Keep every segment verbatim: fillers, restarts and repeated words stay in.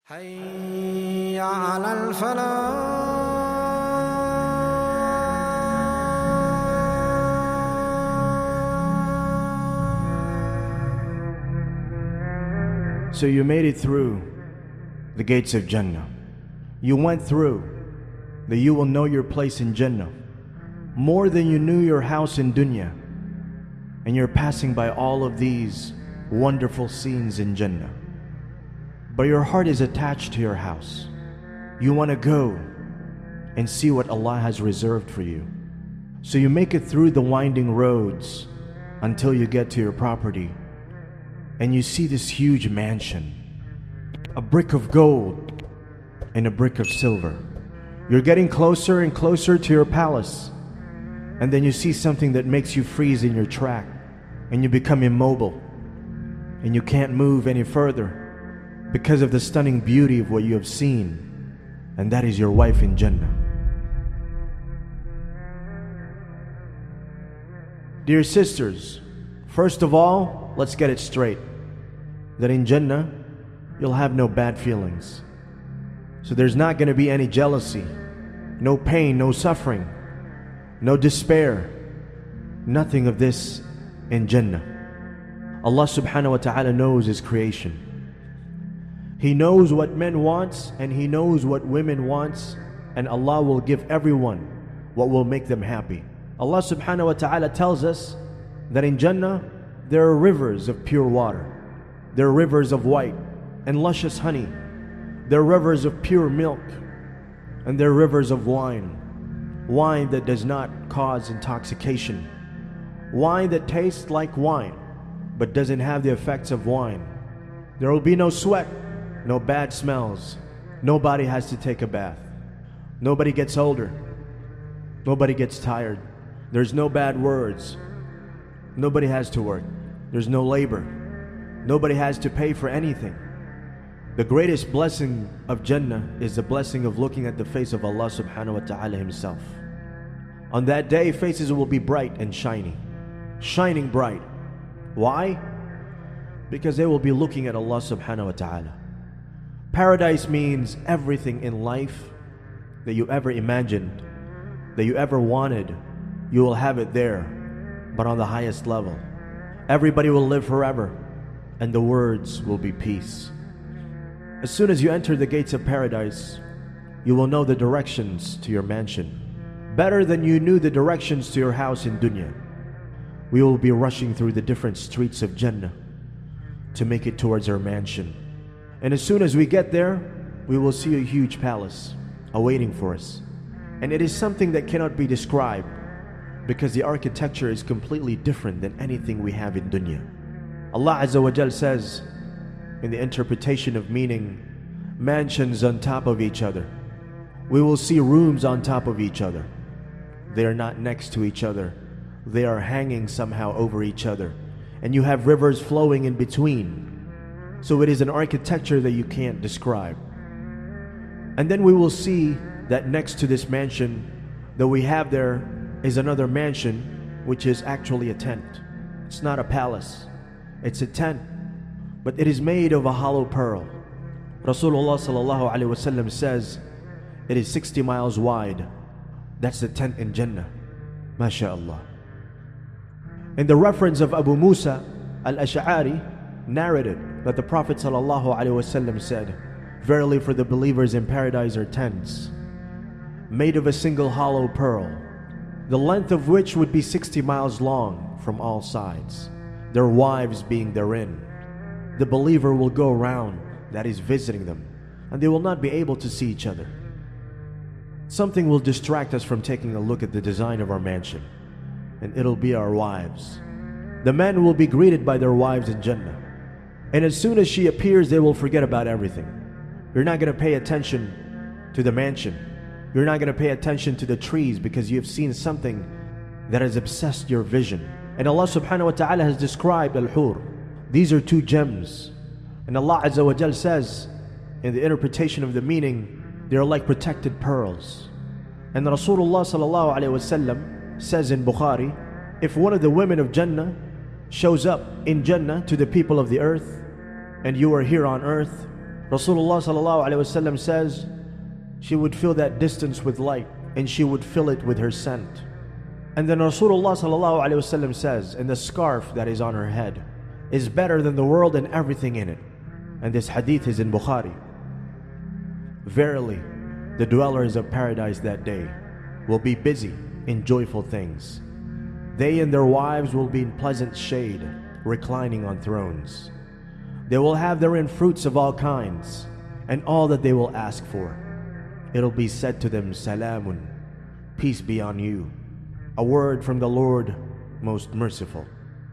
حي على الفلاح. So you made it through the gates of Jannah. You went through that you will know your place in Jannah more than you knew your house in dunya. And you're passing by all of these wonderful scenes in Jannah. But your heart is attached to your house. You want to go and see what Allah has reserved for you. So you make it through the winding roads until you get to your property. And you see this huge mansion, a brick of gold and a brick of silver. You're getting closer and closer to your palace. And then you see something that makes you freeze in your track. And you become immobile. And you can't move any further because of the stunning beauty of what you have seen. And that is your wife in Jannah. Dear sisters, first of all, let's get it straight. That in Jannah, you'll have no bad feelings. So there's not going to be any jealousy, no pain, no suffering, no despair. Nothing of this in Jannah. Allah subhanahu wa ta'ala knows His creation. He knows what men wants and He knows what women wants, and Allah will give everyone what will make them happy. Allah subhanahu wa ta'ala tells us that in Jannah there are rivers of pure water. There are rivers of white and luscious honey. There are rivers of pure milk, and there are rivers of wine. Wine that does not cause intoxication. Wine that tastes like wine but doesn't have the effects of wine. There will be no sweat, no bad smells. Nobody has to take a bath. Nobody gets older. Nobody gets tired. There's no bad words. Nobody has to work. There's no labor. Nobody has to pay for anything. The greatest blessing of Jannah is the blessing of looking at the face of Allah subhanahu wa ta'ala Himself. On that day, faces will be bright and shiny. Shining bright. Why? Because they will be looking at Allah subhanahu wa ta'ala. Paradise means everything in life that you ever imagined, that you ever wanted, you will have it there, but on the highest level. Everybody will live forever, and the words will be peace. As soon as you enter the gates of paradise, you will know the directions to your mansion, better than you knew the directions to your house in dunya. We will be rushing through the different streets of Jannah to make it towards our mansion. And as soon as we get there, we will see a huge palace awaiting for us. And it is something that cannot be described because the architecture is completely different than anything we have in dunya. Allah Azza wa Jal says in the interpretation of meaning, mansions on top of each other. We will see rooms on top of each other. They are not next to each other. They are hanging somehow over each other. And you have rivers flowing in between. So it is an architecture that you can't describe. And then we will see that next to this mansion that we have there is another mansion, which is actually a tent. It's not a palace. It's a tent. But it is made of a hollow pearl. Rasulullah sallallahu alaihi wasallam says it is sixty miles wide. That's the tent in Jannah. MashaAllah. In the reference of Abu Musa al-Ash'ari narrated that the Prophet sallallahu alaihi wasallam said, verily for the believers in paradise are tents made of a single hollow pearl, the length of which would be sixty miles long from all sides, their wives being therein. The believer will go around, that is visiting them, and they will not be able to see each other. Something will distract us from taking a look at the design of our mansion, and it'll be our wives. The men will be greeted by their wives in Jannah, and as soon as she appears, they will forget about everything. You're not going to pay attention to the mansion. You're not going to pay attention to the trees because you have seen something that has obsessed your vision. And Allah subhanahu wa ta'ala has described al-hur. These are two gems. And Allah Azza wa Jal says in the interpretation of the meaning, they are like protected pearls. And Rasulullah sallallahu alaihi wasallam says in Bukhari, if one of the women of Jannah shows up in Jannah to the people of the earth, and you are here on earth, Rasulullah sallallahu alaihi wasallam says she would fill that distance with light and she would fill it with her scent. And then Rasulullah sallallahu alaihi wasallam says, and the scarf that is on her head is better than the world and everything in it. And this hadith is in Bukhari. Verily, the dwellers of paradise that day will be busy in joyful things. They and their wives will be in pleasant shade, reclining on thrones. They will have therein fruits of all kinds, and all that they will ask for. It'll be said to them, Salamun, peace be on you, a word from the Lord most merciful.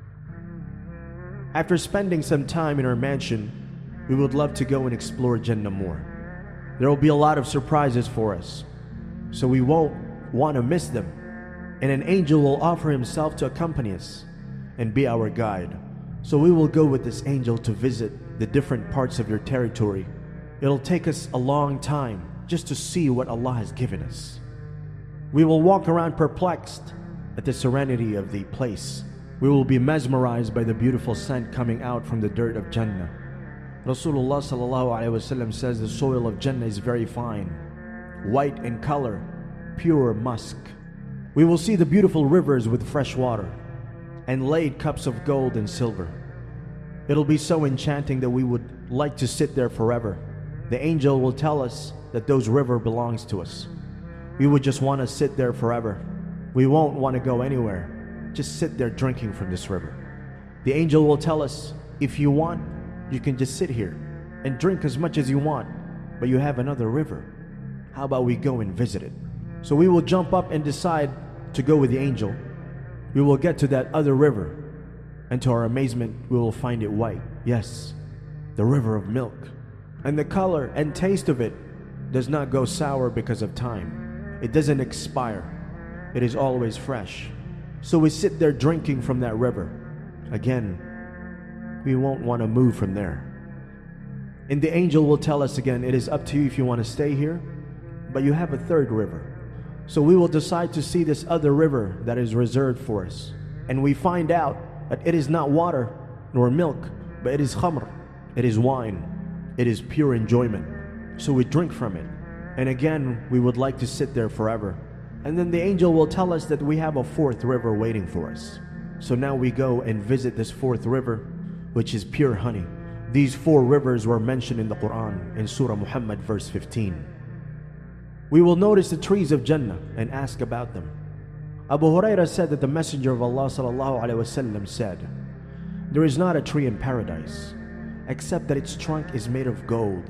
After spending some time in our mansion, we would love to go and explore Jannah more. There will be a lot of surprises for us, so we won't want to miss them. And an angel will offer himself to accompany us and be our guide. So we will go with this angel to visit the different parts of your territory. It'll take us a long time just to see what Allah has given us. We will walk around perplexed at the serenity of the place. We will be mesmerized by the beautiful scent coming out from the dirt of Jannah. Rasulullah sallallahu alaihi wasallam says the soil of Jannah is very fine, white in color, pure musk. We will see the beautiful rivers with fresh water and laid cups of gold and silver. It'll be so enchanting that we would like to sit there forever. The angel will tell us that those river belongs to us. We would just want to sit there forever. We won't want to go anywhere. Just sit there drinking from this river. The angel will tell us, if you want, you can just sit here and drink as much as you want, but you have another river. How about we go and visit it? So we will jump up and decide to go with the angel. We will get to that other river, and to our amazement, we will find it white. Yes, the river of milk. And the color and taste of it does not go sour because of time. It doesn't expire. It is always fresh. So we sit there drinking from that river. Again, we won't want to move from there. And the angel will tell us again, it is up to you if you want to stay here, but you have a third river. So we will decide to see this other river that is reserved for us. And we find out that it is not water nor milk, but it is khamr. It is wine. It is pure enjoyment. So we drink from it. And again, we would like to sit there forever. And then the angel will tell us that we have a fourth river waiting for us. So now we go and visit this fourth river, which is pure honey. These four rivers were mentioned in the Quran in Surah Muhammad verse fifteen. We will notice the trees of Jannah and ask about them. Abu Hurairah said that the Messenger of Allah sallallahu alaihi wasallam said, there is not a tree in paradise except that its trunk is made of gold.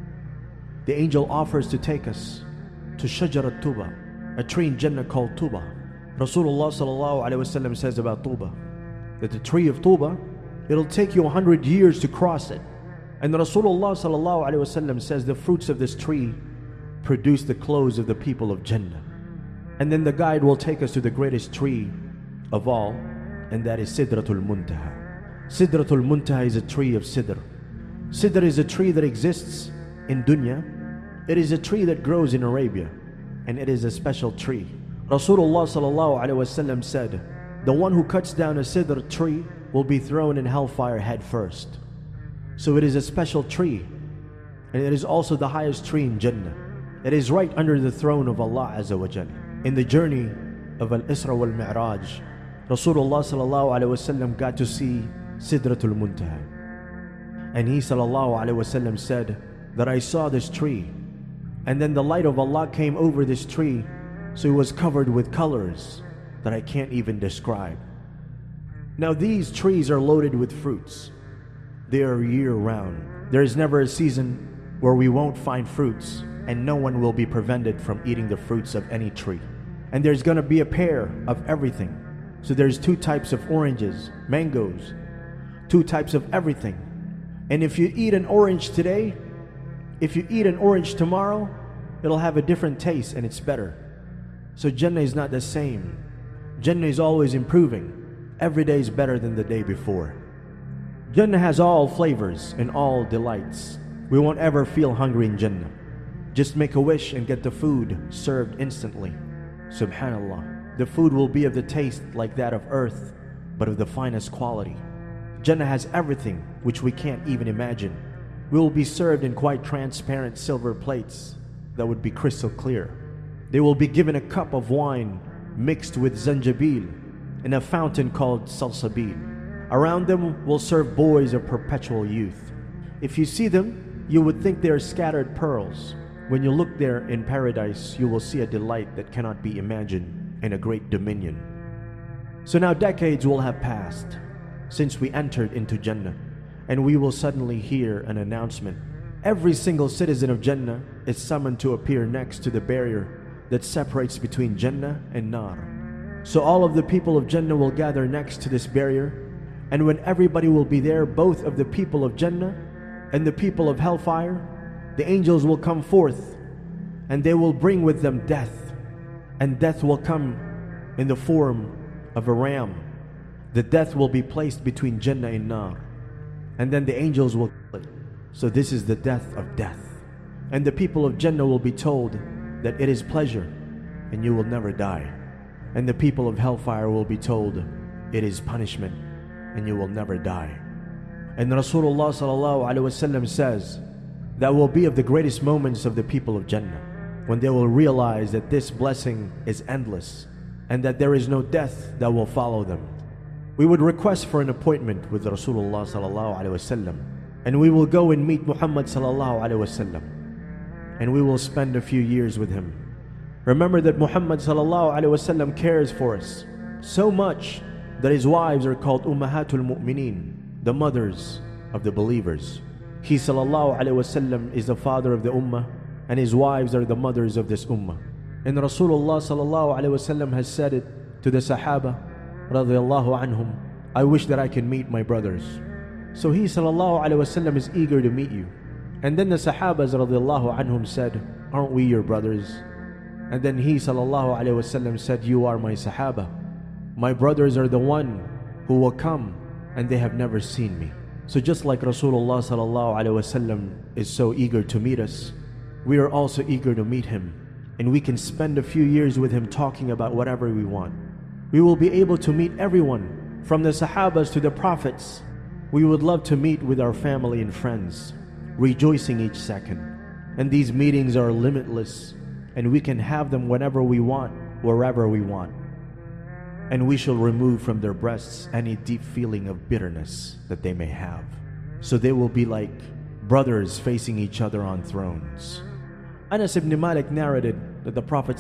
The angel offers to take us to Shajarat Tuba, a tree in Jannah called Tuba. Rasulullah sallallahu alaihi wasallam says about Tuba that the tree of Tuba, it'll take you a hundred years to cross it. And Rasulullah sallallahu alaihi wasallam says the fruits of this tree produce the clothes of the people of Jannah. And then the guide will take us to the greatest tree of all, and that is Sidratul Muntaha. Sidratul Muntaha is a tree of Sidr. Sidr is a tree that exists in dunya. It is a tree that grows in Arabia, and it is a special tree. Rasulullah sallallahu alaihi wasallam said, the one who cuts down a Sidr tree will be thrown in hellfire head first. So it is a special tree, and it is also the highest tree in Jannah. It is right under the throne of Allah Azza wa Jal. In the journey of Al-Isra wal-Mi'raj, Rasulullah sallallahu alaihi wasallam got to see Sidratul Muntaha. And he sallallahu alaihi wasallam said that I saw this tree, and then the light of Allah came over this tree, so it was covered with colors that I can't even describe. Now these trees are loaded with fruits. They are year-round. There is never a season where we won't find fruits, and no one will be prevented from eating the fruits of any tree. And there's gonna be a pair of everything. So there's two types of oranges, mangoes, two types of everything. And if you eat an orange today, if you eat an orange tomorrow, it'll have a different taste and it's better. So Jannah is not the same. Jannah is always improving. Every day is better than the day before. Jannah has all flavors and all delights. We won't ever feel hungry in Jannah. Just make a wish and get the food served instantly. Subhanallah. The food will be of the taste like that of earth, but of the finest quality. Jannah has everything which we can't even imagine. will be served in quite transparent silver plates that would be crystal clear. They will be given a cup of wine mixed with zanjabil in a fountain called salsabil. Around them will serve boys of perpetual youth. If you see them, you would think they are scattered pearls. When you look there in paradise, you will see a delight that cannot be imagined in a great dominion. So now decades will have passed since we entered into Jannah, and we will suddenly hear an announcement. Every single citizen of Jannah is summoned to appear next to the barrier that separates between Jannah and Nar. So all of the people of Jannah will gather next to this barrier, and when everybody will be there, both of the people of Jannah and the people of Hellfire, the angels will come forth, and they will bring with them death, and death will come in the form of a ram. The death will be placed between Jannah and Nar, and then the angels will kill it. So this is the death of death. And the people of Jannah will be told that it is pleasure and you will never die. And the people of Hellfire will be told it is punishment and you will never die. And Rasulullah sallallahu alaihi wasallam says that will be of the greatest moments of the people of Jannah, when they will realize that this blessing is endless and that there is no death that will follow them. We would request for an appointment with Rasulullah sallallahu alaihi wasallam, and we will go and meet Muhammad sallallahu alaihi wasallam, and we will spend a few years with him. Remember that Muhammad sallallahu alaihi wasallam cares for us so much that his wives are called Ummahatul Mu'mineen, the mothers of the believers. He sallallahu alaihi wasallam is the father of the ummah, and his wives are the mothers of this ummah. And Rasulullah sallallahu alaihi wasallam has said it to the Sahaba radiyallahu anhum, I wish that I can meet my brothers. So he sallallahu alaihi wasallam is eager to meet you. And then the Sahabas radiyallahu anhum said, aren't we your brothers? And then he sallallahu alaihi wasallam said, you are my Sahaba. My brothers are the one who will come and they have never seen me. So just like Rasulullah sallallahu alaihi wasallam is so eager to meet us, we are also eager to meet him, and we can spend a few years with him talking about whatever we want. We will be able to meet everyone, from the Sahabas to the Prophets. We would love to meet with our family and friends, rejoicing each second. And these meetings are limitless, and we can have them whenever we want, wherever we want. And we shall remove from their breasts any deep feeling of bitterness that they may have. So they will be like brothers facing each other on thrones. Anas ibn Malik narrated that the Prophet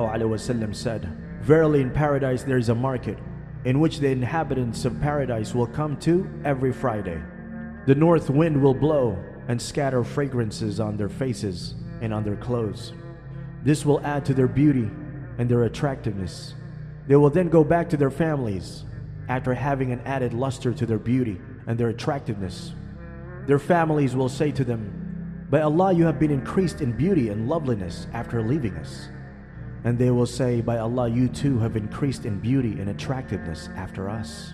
ﷺ said, verily in paradise there is a market in which the inhabitants of paradise will come to every Friday. The north wind will blow and scatter fragrances on their faces and on their clothes. This will add to their beauty and their attractiveness. They will then go back to their families after having an added luster to their beauty and their attractiveness. Their families will say to them, by Allah, you have been increased in beauty and loveliness after leaving us. And they will say, by Allah, you too have increased in beauty and attractiveness after us.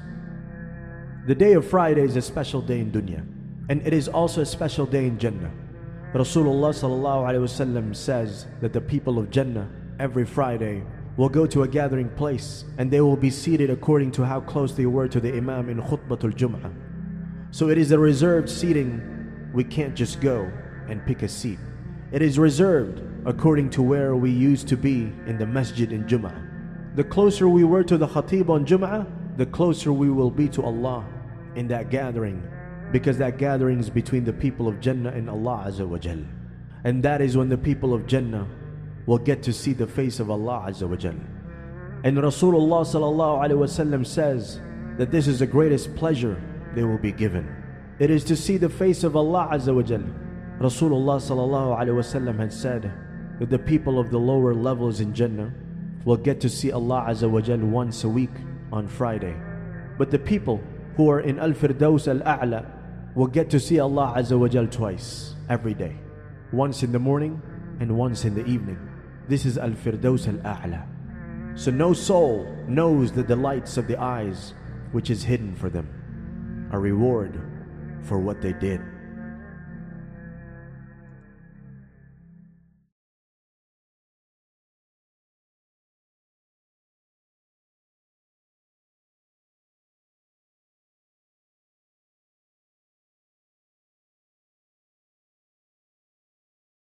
The day of Friday is a special day in dunya, and it is also a special day in Jannah. Rasulullah sallallahu alaihi wasallam says that the people of Jannah every Friday will go to a gathering place, and they will be seated according to how close they were to the Imam in Khutbatul Jum'ah. So it is a reserved seating. We can't just go and pick a seat. It is reserved according to where we used to be in the masjid in Jum'ah. The closer we were to the khatib on Jum'ah, the closer we will be to Allah in that gathering, because that gathering is between the people of Jannah and Allah Azza wa Jal. And that is when the people of Jannah will get to see the face of Allah Azza wa Jal. And Rasulullah sallallahu alaihi wasallam says that this is the greatest pleasure they will be given. It is to see the face of Allah Azza wa Jal. Rasulullah sallallahu alaihi wasallam had said that the people of the lower levels in Jannah will get to see Allah Azza wa Jal once a week on Friday. But the people who are in Al-Firdaus Al-A'la will get to see Allah Azza wa Jal twice every day. Once in the morning and once in the evening. This is Al-Firdaus Al-A'la. So no soul knows the delights of the eyes which is hidden for them. A reward for what they did.